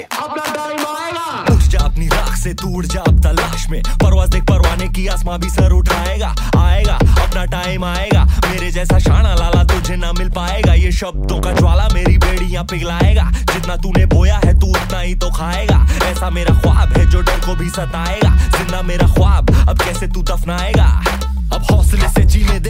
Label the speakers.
Speaker 1: अपना टाइम आएगा।
Speaker 2: उठ जा अपनी राख से, तू उड़ जा अब तलाश में, परवाज़ देख परवाने की, आसमां भी सर उठाएगा। आएगा अपना टाइम आएगा, मेरे जैसा शाना लाला तुझे ना मिल पाएगा। ये शब्दों का ज्वाला मेरी बेड़ियां पिघलाएगा, जितना तूने बोया है तू उतना ही तो खाएगा। ऐसा मेरा ख्वाब है जो डर को भी सताएगा, जिंदा मेरा ख्वाब अब कैसे तू दफनाएगा। अब हौसले से जीने